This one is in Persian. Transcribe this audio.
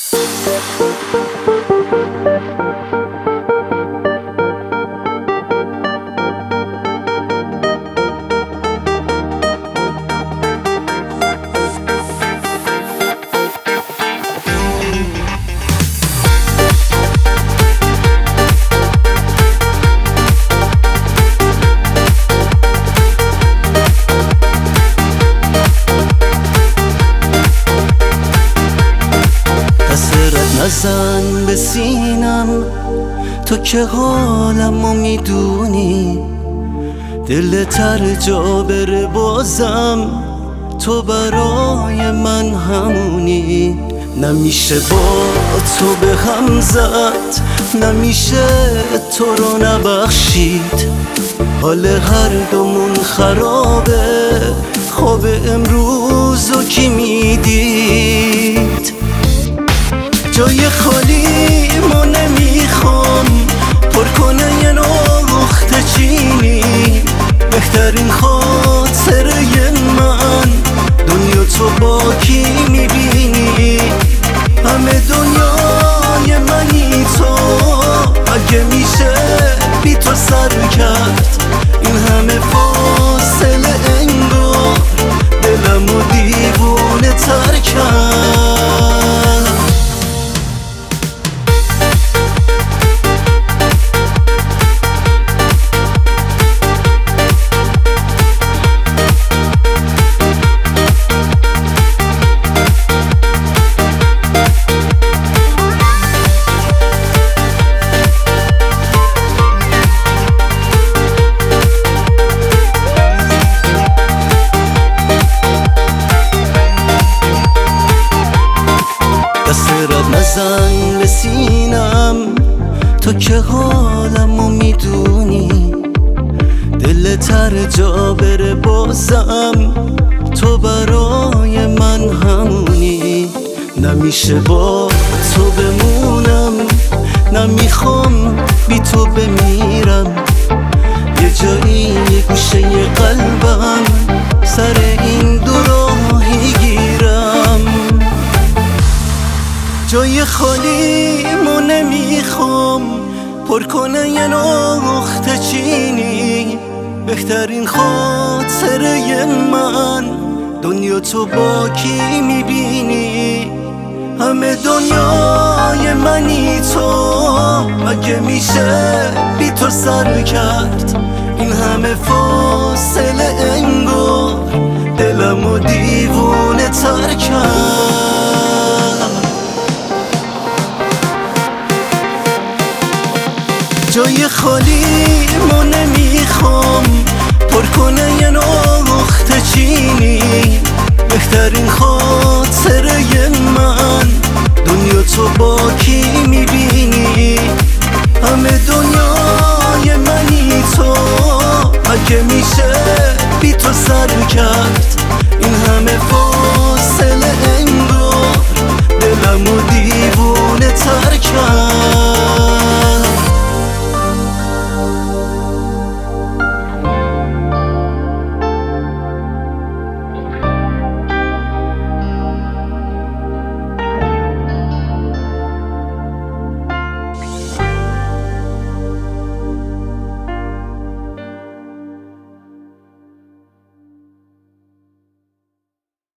نزن به سینم، تو که حالمو میدونی، دلت هر جا بره بازم تو برای من همونی. نمیشه با تو به هم زد، نمیشه تو رو نبخشید، حال هر دومون خرابه، خواب امروزو کی میدید؟ جای خالی ما نمیخوام پر کنه یه نقطه چینی، بهترین خاطره من دنیا تو با کی میبینی؟ همه دنیای منی تو، اگه میشه بی تو سر کرد این همه فاصله، انگار دلمو دیوونه تر کرد. دستت نزن به سینم، تو که حالمو میدونی، دلت هر جا بره بازم تو برای من همونی. نمیشه با تو بمونم، نمیخوام بی تو بمیرم، یه جایی یه گوشه یه قلبم سر این دو راهی گیرم. جای خالی ما نمیخوام پر کنه یه نقطه چینی، بهترین خاطره من دنیا تو با کی میبینی؟ همه دنیای منی تو، اگه میشه بی تو سر کرد این همه فاصله، انگار دلمو دیوونه تر کرد. جای خالی ما نمیخوام پر کنه یه نقطه چینی، بهترین خاطره من دنیا تو با کی میبینی؟ همه دنیای منی تو، اگه میشه بی تو سر کرد این همه